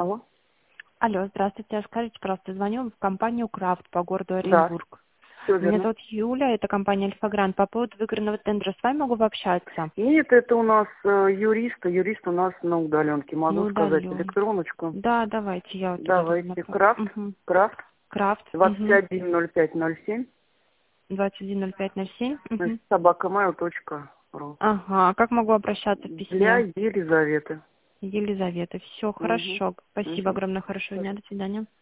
Алло? Алло, здравствуйте. Скажите, пожалуйста, звоню в компанию Крафт по городу Да, Оренбург. все Меня верно. зовут Юля, это компания Альфа-Грант. По поводу выигранного тендера с вами могу пообщаться? Нет, это у нас юрист у нас на удаленке. На Могу сказать удаленке. электроночку. Да, давайте, я вот туда тогда Давайте. направлю. Угу. Крафт, Крафт. Угу. 210507, 210507. Угу. собакамейл.ру. Ага, как могу обращаться в Для письме? Елизаветы. Елизавета. Все Угу. хорошо. Спасибо Угу. огромное. Хорошего дня. До свидания.